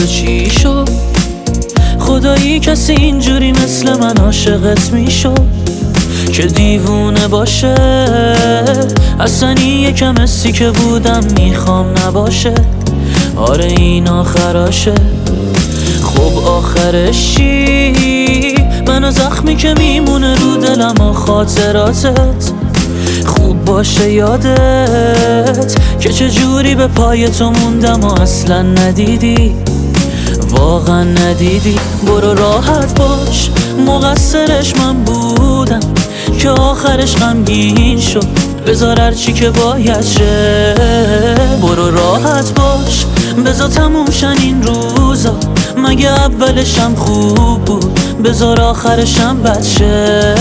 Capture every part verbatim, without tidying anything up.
و چی شد؟ خدایی کسی اینجوری مثل من عاشقت میشد که دیوونه باشه؟ اصلا این یکم حسی که بودم میخوام نباشه. آره این آخراشه. خب آخرش چی؟ منو زخمی که میمونه رو دلم و خاطراتت. خوب باشه یادت که چجوری به پای تو موندم و اصلا ندیدی، واقعا ندیدی. برو راحت باش، مقصرش من بودم که آخرش غمگین شد. بذار هرچی که باید شه. برو راحت باش، بذار تموم شن این روزا. مگه اولشم خوب بود؟ بذار آخرشم بد شه.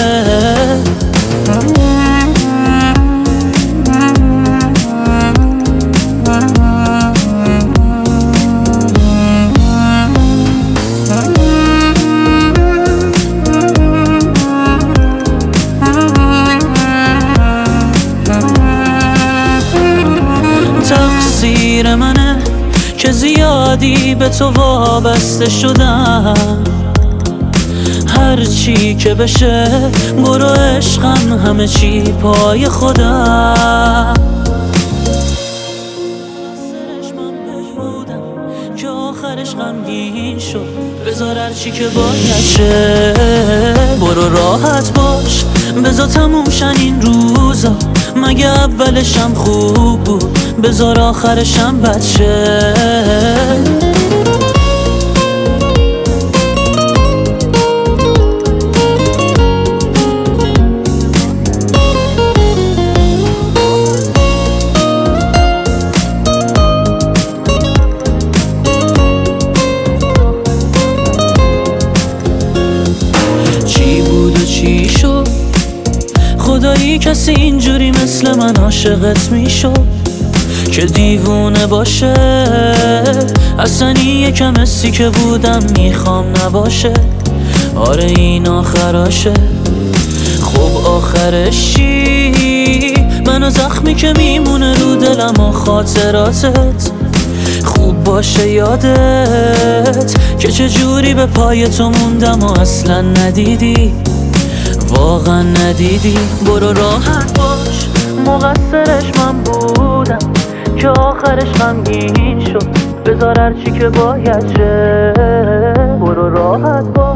تقصیر منه که زیادی به تو وابسته شدم. هر چی که بشه برو عشقم، همه چی پای خودم. که آخرش غمگین شد. بذار هرچی که باید شه. برو راحت باش، بذار تموم شن این روزا. مگه اولشم خوب بود؟ بذار آخرشم بد شه. چی بود و چی شد؟ خدایی کسی اینجوری مثل من عاشقت میشد که دیوونه باشه؟ اصلا این یکم حسی که بودم میخوام نباشه. آره این آخراشه. خب آخرش چی؟ منو زخمی که میمونه رو دلم و خاطراتت. خوب باشه یادت که چجوری به پای تو موندم و اصلا ندیدی، واقعا ندیدی. برو راحت باش، مقصرش من بودم که آخرش غمگین شد. بذار هرچی که باید شه. برو راحت باش.